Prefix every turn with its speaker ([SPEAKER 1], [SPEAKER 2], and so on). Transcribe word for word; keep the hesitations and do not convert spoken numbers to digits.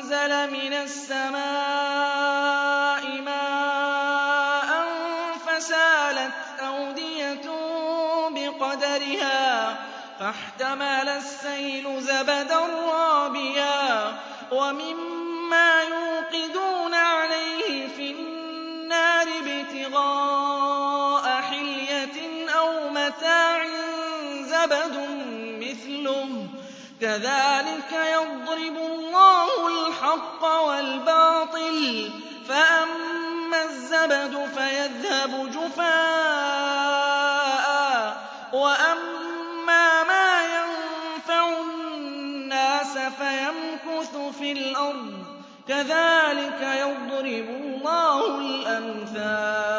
[SPEAKER 1] أَنزَلَ مِنَ السَّمَاءِ مَاءً فَسَالَتْ أَوْدِيَةٌ بِقَدَرِهَا فَاحْتَمَلَ السَّيْلُ زَبَدًا رَّابِيًا وَمِمَّا يُوقِدُونَ عَلَيْهِ فِي النَّارِ ابْتِغَاءَ حِلْيَةٍ أَوْ مَتَاعٍ زَبَدٌ مِّثْلُهُ كَذَٰلِكَ يَضْرِبُ اللَّهُ الْحَقَّ وَالْبَاطِلَ ۚ فَأَمَّا الزَّبَدُ فَيَذْهَبُ جُفَاءً وَأَمَّا مَا يَنفَعُ النَّاسَ فَيَمْكُثُ فِي الْأَرْضِ ۚ كَذَٰلِكَ يَضْرِبُ اللَّهُ الْأَمْثَالَ